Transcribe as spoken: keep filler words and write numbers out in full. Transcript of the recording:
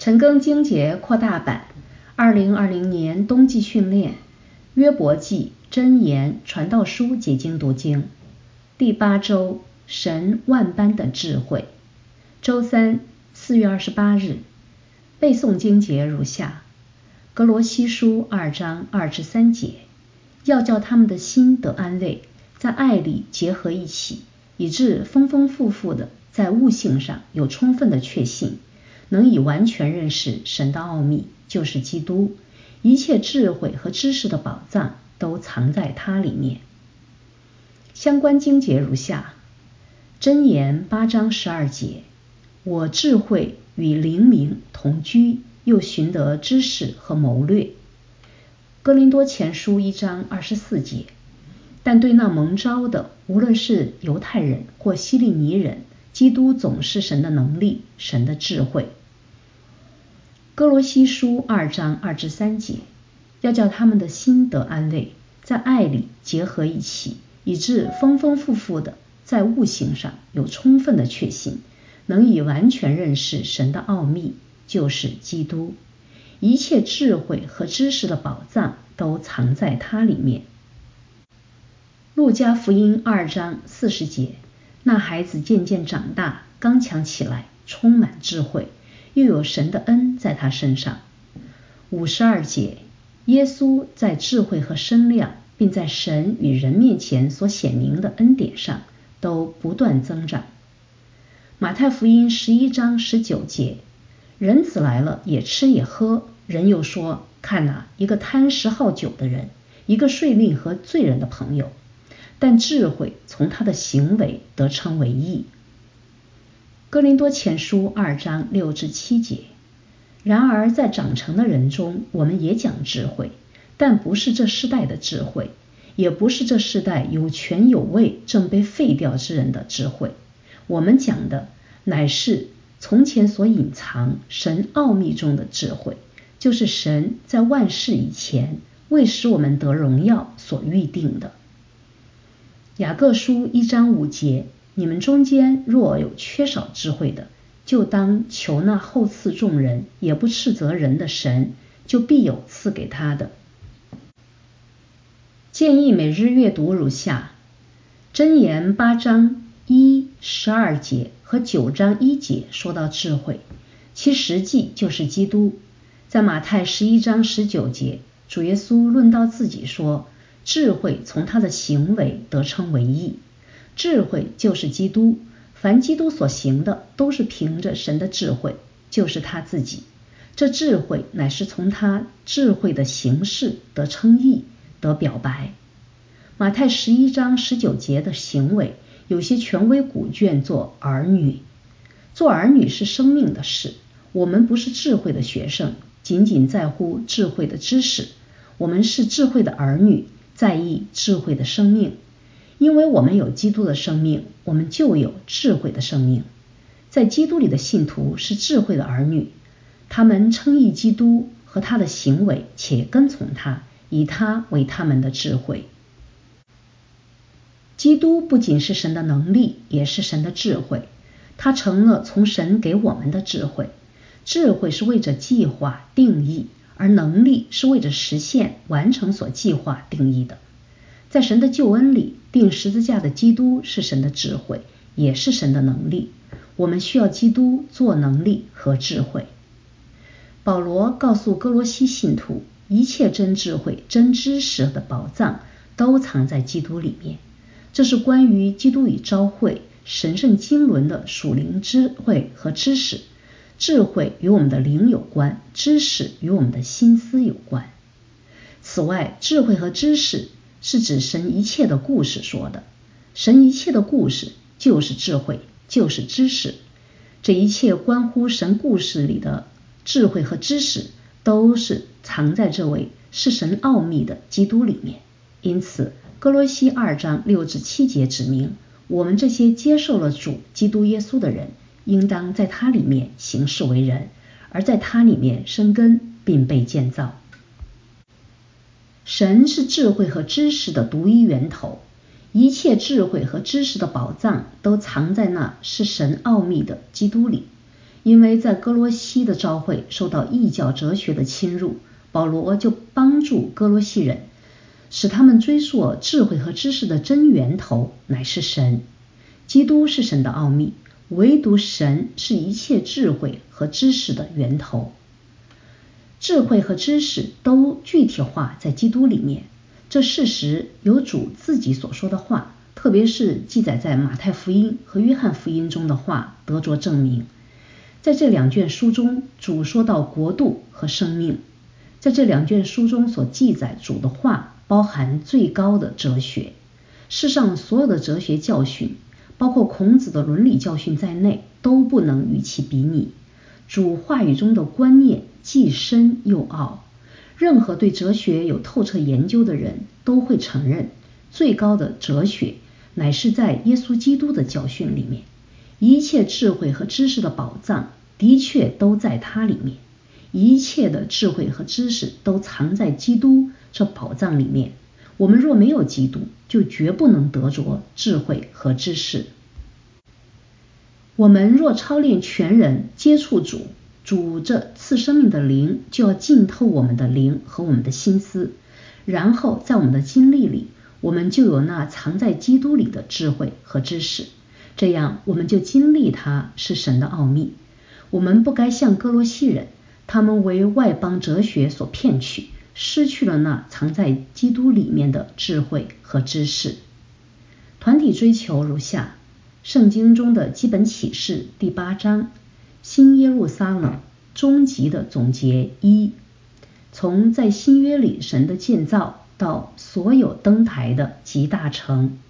陈庚经节扩大版二零二零年冬季训练约伯记箴言传道书解经读经第八周神万般的智慧周三四月二十八日背诵经节如下：歌罗西书二章二至三节，要叫他们的心得安慰，在爱里结合一起，以致丰丰富富的在悟性上有充分的确信，能以完全认识神的奥秘，就是基督，一切智慧和知识的宝藏都藏在它里面。相关经节如下：箴言八章十二节，我智慧与灵明同居，又寻得知识和谋略。哥林多前书一章二十四节，但对那蒙召的，无论是犹太人或希利尼人，基督总是神的能力，神的智慧。歌罗西书二章二至三节，要叫他们的心得安慰，在爱里结合一起，以致丰丰富富的在悟性上有充分的确信，能以完全认识神的奥秘，就是基督，一切智慧和知识的宝藏都藏在它里面。路加福音二章四十节，那孩子渐渐长大，刚强起来，充满智慧，又有神的恩在他身上。五十二节，耶稣在智慧和身量，并在神与人面前所显明的恩典上都不断增长。马太福音十一章十九节，人子来了，也吃也喝，人又说，看哪，一个贪食好酒的人，一个税吏和罪人的朋友，但智慧从他的行为得称为义。哥林多前书二章六至七节，然而在长成的人中，我们也讲智慧，但不是这世代的智慧，也不是这世代有权有位正被废掉之人的智慧，我们讲的乃是从前所隐藏神奥秘中的智慧，就是神在万事以前为使我们得荣耀所预定的。雅各书一章五节，你们中间若有缺少智慧的，就当求那厚赐众人也不斥责人的神，就必有赐给他的。建议每日阅读如下：箴言八章一、十二节和九章一节说到智慧，其实际就是基督。在马太十一章十九节，主耶稣论到自己说，智慧从他的行为得称为义。智慧就是基督，凡基督所行的都是凭着神的智慧，就是他自己。这智慧乃是从他智慧的行事得称义，得表白。马太十一章十九节的行为，有些权威古卷做儿女。做儿女是生命的事，我们不是智慧的学生，仅仅在乎智慧的知识，我们是智慧的儿女，在意智慧的生命。因为我们有基督的生命，我们就有智慧的生命。在基督里的信徒是智慧的儿女，他们称义基督和他的行为，且跟从他，以他为他们的智慧。基督不仅是神的能力，也是神的智慧，他成了从神给我们的智慧。智慧是为着计划定义，而能力是为着实现完成所计划定义的。在神的救恩里，钉十字架的基督是神的智慧，也是神的能力。我们需要基督做能力和智慧。保罗告诉哥罗西信徒，一切真智慧、真知识的宝藏都藏在基督里面。这是关于基督与召会、神圣经纶的属灵智慧和知识。智慧与我们的灵有关，知识与我们的心思有关。此外，智慧和知识是指神一切的故事说的，神一切的故事就是智慧，就是知识。这一切关乎神故事里的智慧和知识，都是藏在这位是神奥秘的基督里面。因此歌罗西二章六至七节指明，我们这些接受了主基督耶稣的人，应当在他里面行事为人，而在他里面生根并被建造。神是智慧和知识的独一源头，一切智慧和知识的宝藏都藏在那是神奥秘的基督里。 因为在哥罗西的教会受到异教哲学的侵入，保罗就帮助哥罗西人，使他们追溯智慧和知识的真源头乃是神。基督是神的奥秘，唯独神是一切智慧和知识的源头。智慧和知识都具体化在基督里面，这事实由主自己所说的话，特别是记载在马太福音和约翰福音中的话得着证明。在这两卷书中，主说到国度和生命。在这两卷书中所记载主的话，包含最高的哲学。世上所有的哲学教训，包括孔子的伦理教训在内，都不能与其比拟。主话语中的观念既深又奥，任何对哲学有透彻研究的人都会承认，最高的哲学乃是在耶稣基督的教训里面。一切智慧和知识的宝藏的确都在它里面，一切的智慧和知识都藏在基督这宝藏里面。我们若没有基督，就绝不能得着智慧和知识。我们若操练全人接触主，主这赐生命的灵就要浸透我们的灵和我们的心思，然后在我们的经历里，我们就有那藏在基督里的智慧和知识。这样我们就经历它是神的奥秘。我们不该像哥罗西人，他们为外邦哲学所骗取，失去了那藏在基督里面的智慧和知识。团体追求如下：圣经中的基本启示第八章，新耶路撒冷终极的总结一，从在新约里神的建造到所有登台的集大成。